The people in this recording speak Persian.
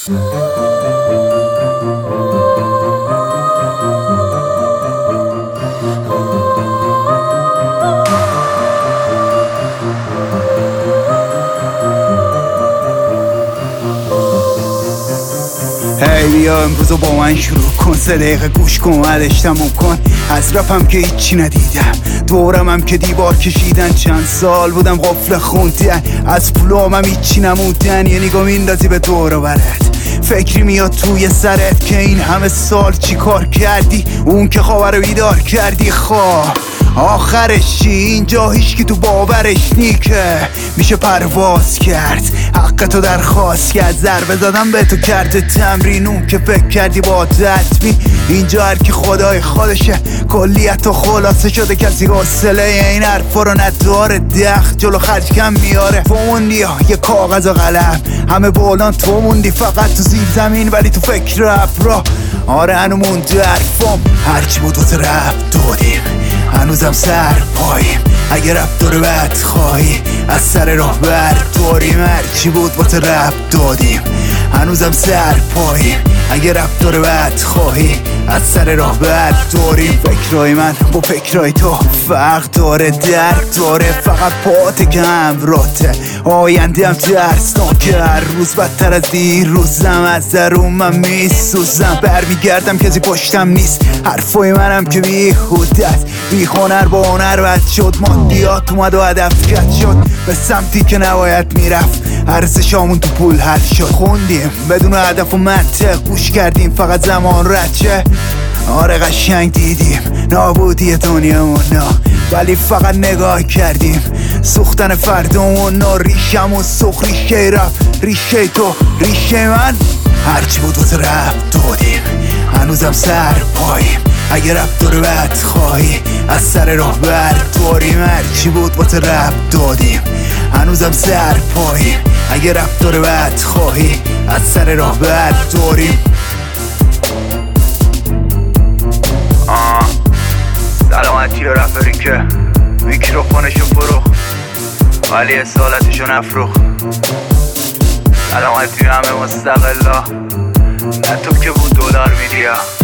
بیا امروزو با من شروع کن، 3 دقیقه گوش کن، بعدش تموم کن. از رپم که هیچی ندیدم، دورمم که دیوار کشیدن، چند سال بودم قفل خوندن، از پولامم هیچی نموندن. یه نگاه میندازی به دور و برت، فکری میاد توی سرت که این همه سال چی کار کردی، اون که خواه رو بیدار کردی. خواه آخرش چی؟ اینجا هیچکی تو باورش نیکه، میشه پرواز کرد، حق تو درخواست کرد، ضربه زدم به تو کرده تمرین، اون که فکر کردی با تطبیق. اینجا هر کی خدای خودشه، کلیت و خلاصه شده، کسی حوصله این حرفا رو نداره، دخ جلو خرج کم میاره. تو موندی یه کاغذ و قلم، همه بولان تو موندی فقط تو زیر زمین، ولی تو فکر رپ. آره هنو مونده حرفام، هرچی بود واسه رپ دادیم، هنوزم سر پاییم. اگه رپ داره بد خواهی، از سر راه برداریم. هرچی بود واسه رپ دادیم، هنوزم سر پاییم. اگه رپ داره بد خواهی، از سر راه برداریم. فکرای من با فکرای تو فرق داره، درد داره، فقط پاته که همراته، آینده هم ترسناکه. هر روز بدتر از دیروزم، از درون من میسوزم، برمیگردم کسی پشتم نیست. حرفای منم که بیهوده است، بی هنر با هنر بد شد، مادیات اومد و هدف کت شد، به سمتی که نباید میرفت، ارزشامون تو پول حل شد. خوندیم بدون هدف و منطق، گوش کردیم فقط زمان رچه. آره قشنگ دیدیم نابودی دنیامون، ولی فقط نگاه کردیم سوختن فردامون. ریشمون سوخت، ریشه رپ، ریشه تو، ریشه من. هرچی بود واسه رپ دادیم، هنوزم سر پاییم. اگه رپ داره بد خواهی، از سر راه برداریم. هرچی بود واسه رپ دادیم، هنوزم سر پاییم. اگه رپ داره بد خواهی، از سر راه برداریم. سلامتی رو رپری که میکروفونشو فروخ ولی اصالتشو نفروخ. سلامتی همه مستقلا، نه تو که بود دلار میدیا.